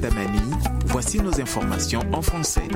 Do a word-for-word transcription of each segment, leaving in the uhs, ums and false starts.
Damani. Voici nos informations en français.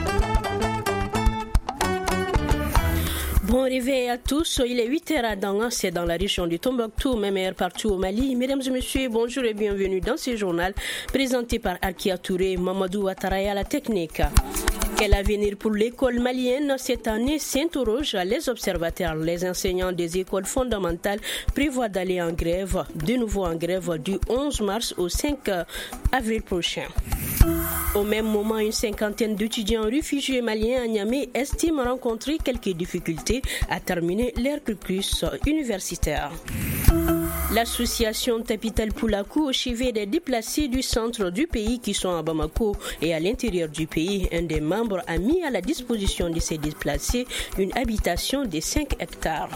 Bon réveil à tous, il est huit heures à Danga, c'est dans la région du Tombouctou, même heure partout au Mali. Mesdames et messieurs, bonjour et bienvenue dans ce journal présenté par Akia Touré, Mamadou Ouattara à la technique. Quel avenir pour l'école malienne cette année s'interroge les observateurs. Les enseignants des écoles fondamentales prévoient d'aller en grève, de nouveau en grève du onze mars au cinq avril prochain. Au même moment, une cinquantaine d'étudiants réfugiés maliens à Niamey estiment rencontrer quelques difficultés à terminer leur cursus universitaire. L'association Tapital Poulakou au chevet des déplacés du centre du pays qui sont à Bamako et à l'intérieur du pays, un des membres a mis à la disposition de ces déplacés une habitation de cinq hectares.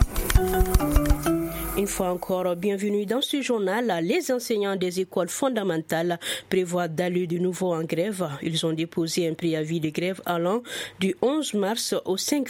Une fois encore, bienvenue dans ce journal. Les enseignants des écoles fondamentales prévoient d'aller de nouveau en grève. Ils ont déposé un préavis de grève allant du onze mars au cinq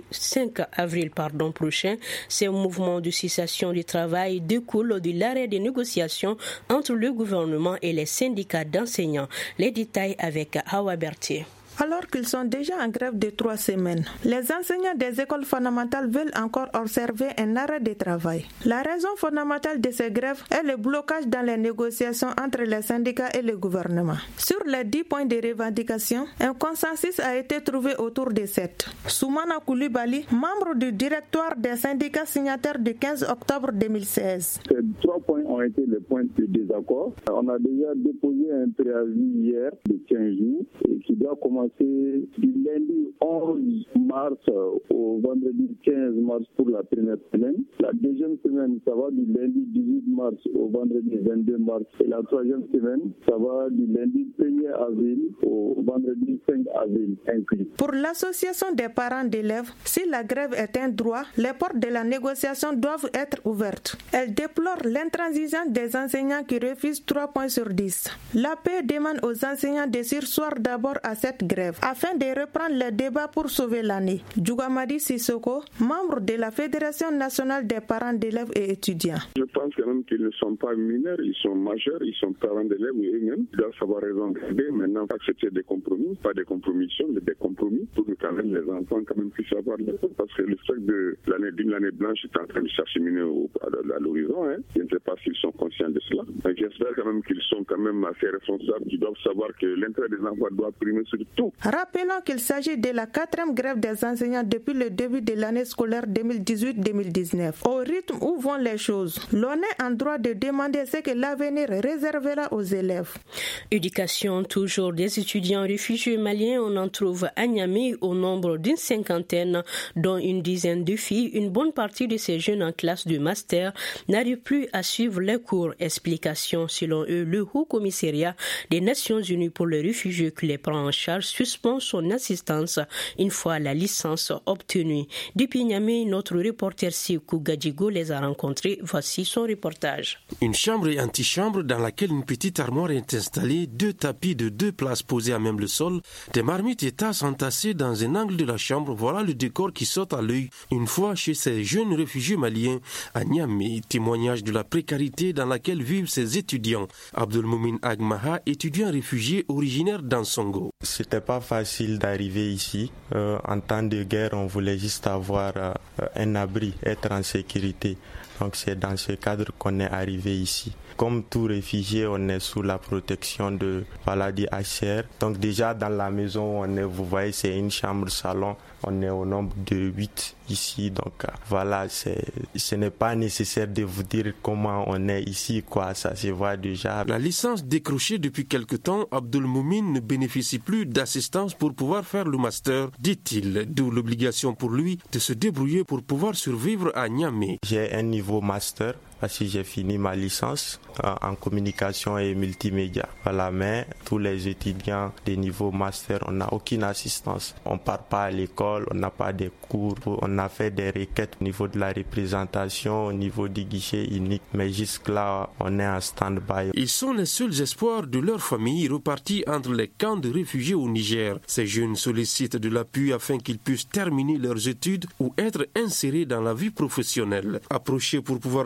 avril pardon, prochain. Ces mouvements de cessation du travail découlent de l'arrêt des négociations entre le gouvernement et les syndicats d'enseignants. Les détails avec Hawa Berthier. Alors qu'ils sont déjà en grève de trois semaines, les enseignants des écoles fondamentales veulent encore observer un arrêt de travail. La raison fondamentale de ces grèves est le blocage dans les négociations entre les syndicats et le gouvernement. Sur les dix points de revendication, un consensus a été trouvé autour de sept. Soumana Koulibaly, membre du directoire des syndicats signataires du quinze octobre deux mille seize. Ces trois points ont été les points de désaccord. On a déjà déposé un préavis hier de quinze jours et qui doit commencer du lundi onze mars au vendredi quinze mars pour la première semaine. La deuxième semaine, ça va du lundi dix-huit mars au vendredi vingt-deux mars. Et la troisième semaine, ça va du lundi premier avril au vendredi cinq avril inclus. Pour l'association des parents d'élèves, si la grève est un droit, les portes de la négociation doivent être ouvertes. Elle déplore l'intransigeance des enseignants qui refusent trois points sur dix. L'A P demande aux enseignants de surseoir d'abord à cette grève afin de reprendre le débat pour sauver l'année. Djougamadi Sissoko, membre de la Fédération nationale des parents d'élèves et étudiants. Je pense quand même qu'ils ne sont pas mineurs, ils sont majeurs, ils sont parents d'élèves et eux-mêmes ils doivent savoir raison garder. Maintenant, accepter des compromis, pas des compromissions, mais des compromis pour que quand même les enfants quand même puissent avoir le temps. Parce que le stock de l'année, d'une année blanche est en train de s'acheminer au, à, à l'horizon. Hein. Je ne sais pas s'ils sont conscients de cela. Mais j'espère quand même qu'ils sont quand même assez responsables, qu'ils doivent savoir que l'intérêt des enfants doit primer sur tout. Rappelons qu'il s'agit de la quatrième grève des enseignants depuis le début de l'année scolaire deux mille dix-huit deux mille dix-neuf. Au rythme où vont les choses, l'on est en droit de demander ce que l'avenir réservera aux élèves. Éducation, toujours des étudiants réfugiés maliens, on en trouve à Niamey au nombre d'une cinquantaine, dont une dizaine de filles. Une bonne partie de ces jeunes en classe de master n'arrivent plus à suivre les cours. Explication, selon eux, le Haut Commissariat des Nations Unies pour les réfugiés qui les prend en charge suspend son assistance une fois la licence obtenue. Depuis Niamey, notre reporter Sikou Gadjigo les a rencontrés. Voici son reportage. Une chambre et antichambre dans laquelle une petite armoire est installée, deux tapis de deux places posés à même le sol, des marmites et tasses entassées dans un angle de la chambre. Voilà le décor qui saute à l'œil une fois chez ces jeunes réfugiés maliens à Niamey. Témoignage de la précarité dans laquelle vivent ces étudiants. Abdelmoumin Agmaha, étudiant réfugié originaire d'Ansongo. C'était pas facile d'arriver ici. Euh, en temps de guerre, on voulait juste avoir euh, un abri, être en sécurité. Donc c'est dans ce cadre qu'on est arrivé ici. Comme tout réfugié, on est sous la protection de voilà, du H C R. Donc déjà dans la maison où on est, vous voyez, c'est une chambre-salon. On est au nombre de huit ici. Donc voilà, c'est, ce n'est pas nécessaire de vous dire comment on est ici, quoi. Ça se voit déjà. La licence décrochée depuis quelque temps, Abdelmoumin ne bénéficie plus d'assistance pour pouvoir faire le master, dit-il. D'où l'obligation pour lui de se débrouiller pour pouvoir survivre à Niamey. J'ai un niveau master. Parce que j'ai fini ma licence euh, en communication et multimédia. Voilà, mais tous les étudiants de niveau master, on n'a aucune assistance. On ne part pas à l'école, on n'a pas de cours. On a fait des requêtes au niveau de la représentation, au niveau du guichet unique. Mais jusque-là, on est en stand-by. Ils sont les seuls espoirs de leur famille repartis entre les camps de réfugiés au Niger. Ces jeunes sollicitent de l'appui afin qu'ils puissent terminer leurs études ou être insérés dans la vie professionnelle. Approchés pour pouvoir donner sa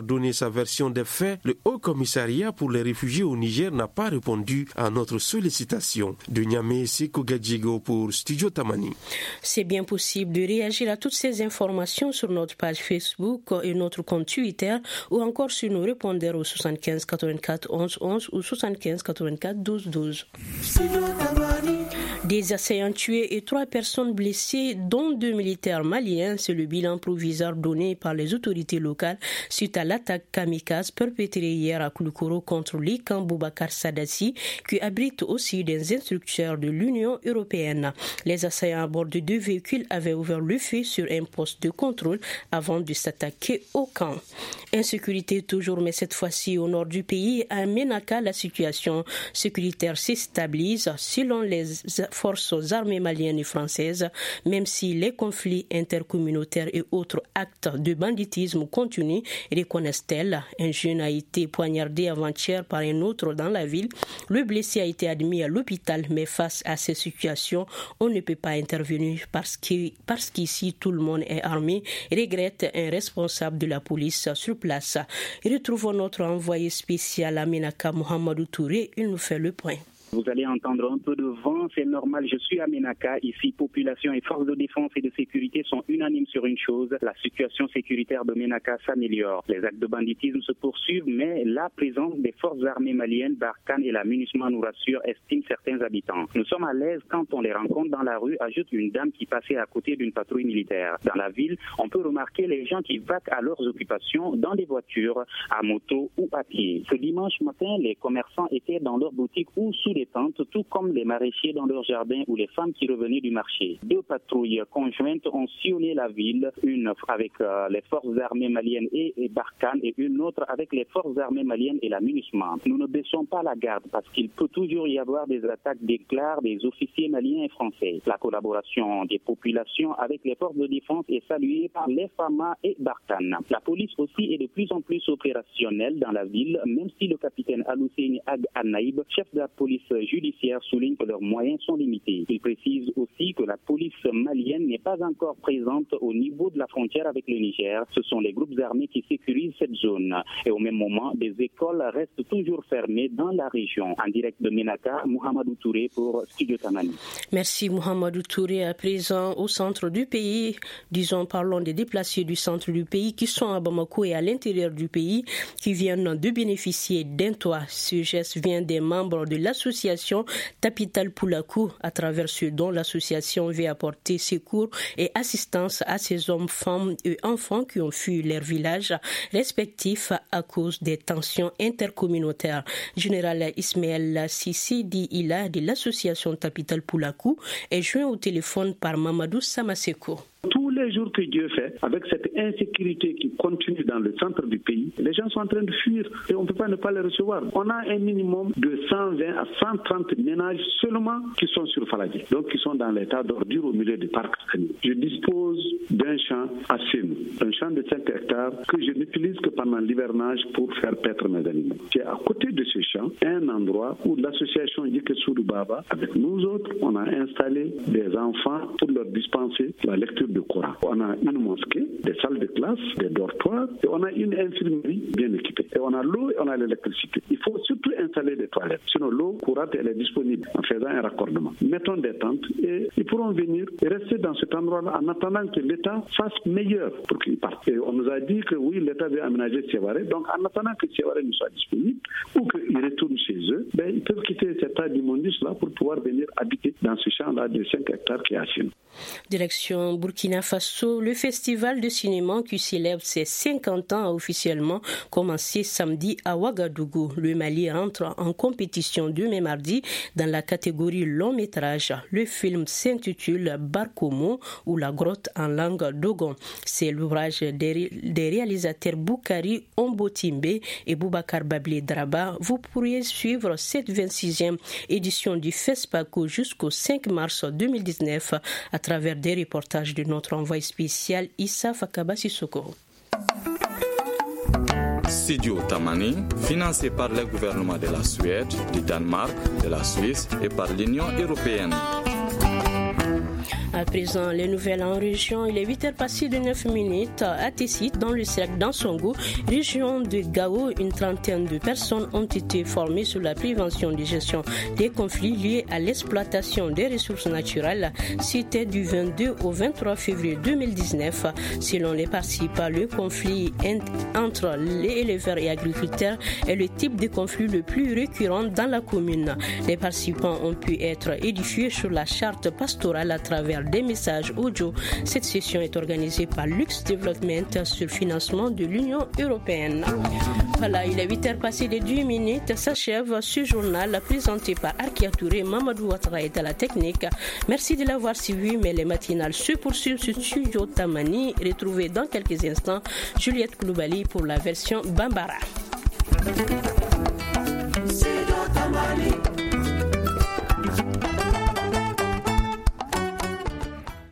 sa version des faits, le Haut Commissariat pour les réfugiés au Niger n'a pas répondu à notre sollicitation. De Niamey, Seko Gadjigo pour Studio Tamani. C'est bien possible de réagir à toutes ces informations sur notre page Facebook et notre compte Twitter ou encore sur nos répondeurs au soixante-quinze quatre-vingt-quatre onze onze ou soixante-quinze quatre-vingt-quatre douze douze. Des assaillants tués et trois personnes blessées, dont deux militaires maliens, c'est le bilan provisoire donné par les autorités locales suite à l'attaque kamikaze perpétrée hier à Koulikoro contre l'I C A M Boubacar Sadassi, qui abrite aussi des instructeurs de l'Union européenne. Les assaillants à bord de deux véhicules avaient ouvert le feu sur un poste de contrôle avant de s'attaquer au camp. Insécurité toujours, mais cette fois-ci au nord du pays. À Ménaka, la situation sécuritaire se stabilise selon les forces armées maliennes et françaises, même si les conflits intercommunautaires et autres actes de banditisme continuent, reconnaissent-elles. Un jeune a été poignardé avant-hier par un autre dans la ville. Le blessé a été admis à l'hôpital, mais face à ces situations, on ne peut pas intervenir parce, que, parce qu'ici tout le monde est armé, regrette un responsable de la police sur place. Retrouvons notre envoyé spécial à Ménaka, Mohamedou Touré. Il nous fait le point. Vous allez entendre un peu de vent, c'est normal, je suis à Ménaka. Ici, population et forces de défense et de sécurité sont unanimes sur une chose, la situation sécuritaire de Ménaka s'améliore. Les actes de banditisme se poursuivent, mais la présence des forces armées maliennes, Barkhane et la MINUSMA nous rassure, estiment certains habitants. Nous sommes à l'aise quand on les rencontre dans la rue, ajoute une dame qui passait à côté d'une patrouille militaire. Dans la ville, on peut remarquer les gens qui vaquent à leurs occupations dans des voitures, à moto ou à pied. Ce dimanche matin, les commerçants étaient dans leurs boutiques ou sous des tentes, tout comme les maraîchers dans leur jardin ou les femmes qui revenaient du marché. Deux patrouilles conjointes ont sillonné la ville, une avec euh, les forces armées maliennes et, et Barkhane et une autre avec les forces armées maliennes et la MINUSMA. Nous ne baissons pas la garde parce qu'il peut toujours y avoir des attaques d'éclairs des officiers maliens et français. La collaboration des populations avec les forces de défense est saluée par les F A M A et Barkhane. La police aussi est de plus en plus opérationnelle dans la ville, même si le capitaine Alousseini Ag Anaïb, chef de la police judiciaire, souligne que leurs moyens sont limités. Il précise aussi que la police malienne n'est pas encore présente au niveau de la frontière avec le Niger. Ce sont les groupes armés qui sécurisent cette zone. Et au même moment, des écoles restent toujours fermées dans la région. En direct de Ménaka, Mohamedou Touré pour Studio Tamani. Merci Mohamedou Touré. À présent, au centre du pays, disons, parlons des déplacés du centre du pays qui sont à Bamako et à l'intérieur du pays, qui viennent de bénéficier d'un toit. Ce geste vient des membres de l'association Tapital Poulakou, à travers ce dont l'association veut apporter secours et assistance à ces hommes, femmes et enfants qui ont fui leur village respectifs à cause des tensions intercommunautaires. Général Ismaël Sissi dit il a de l'association Tapital Poulakou est joint au téléphone par Mamadou Samaseko. Tous les jours que Dieu fait, avec cette insécurité qui continue dans le centre du pays, les gens sont en train de fuir et on ne peut pas ne pas les recevoir. On a un minimum de cent vingt à cent trente ménages seulement qui sont sur Faladji, donc qui sont dans l'état d'ordure au milieu du parc. Je dispose d'un champ à Sénou, un champ de cinq hectares que je n'utilise que pendant l'hivernage pour faire paître mes animaux. J'ai à côté de ce champ un endroit où l'association Yikesourou Baba, avec nous autres, on a installé des enfants pour leur dispenser la lecture de Coran. On a une mosquée, des salles de classe, des dortoirs et on a une infirmerie bien équipée. Et on a l'eau et on a l'électricité. Il faut surtout installer des toilettes. Sinon l'eau courante elle est disponible en faisant un raccordement. Mettons des tentes et ils pourront venir et rester dans cet endroit-là en attendant que l'État fasse meilleur pour qu'ils partent. Et on nous a dit que oui, l'État veut aménager Sévaré. Donc en attendant que Sévaré ne soit disponible ou qu'ils retournent chez eux, ben, ils peuvent quitter cet état d'immondice-là pour pouvoir venir habiter dans ce champ-là de cinq hectares qui est à Sénou. Direction Burkina Faso, le festival de cinéma qui célèbre ses cinquante ans a officiellement commencé samedi à Ouagadougou. Le Mali rentre en compétition demain mardi dans la catégorie long métrage. Le film s'intitule Barkomo ou La grotte en langue dogon. C'est l'ouvrage des, des réalisateurs Boukari Ombotimbe et Boubacar Bablé Draba. Vous pourriez suivre cette vingt-sixième édition du FESPACO jusqu'au cinq mars deux mille dix-neuf à travers des reportages de notre envoyé spécial Issa Fakaba Sissoko. Studio Tamani, financé par le gouvernement de la Suède, du Danemark, de la Suisse et par l'Union européenne. À présent, les nouvelles en région, il est huit heures passées de neuf minutes à Tessit, dans le cercle d'Ansongo, région de Gao. Une trentaine de personnes ont été formées sur la prévention et gestion des conflits liés à l'exploitation des ressources naturelles. C'était du vingt-deux au vingt-trois février deux mille dix-neuf. Selon les participants, le conflit entre les éleveurs et agriculteurs est le type de conflit le plus récurrent dans la commune. Les participants ont pu être édifiés sur la charte pastorale à travers des messages audio. Cette session est organisée par Lux Development sur financement de l'Union européenne. Voilà, il est huit heures passées de deux minutes. S'achève ce journal présenté par Arkia Touré. Mamadou Ouattara est à la technique. Merci de l'avoir suivi, mais les matinales se poursuivent sur Studio Tamani. Retrouvez dans quelques instants Juliette Koulibaly pour la version Bambara. Studio Tamani.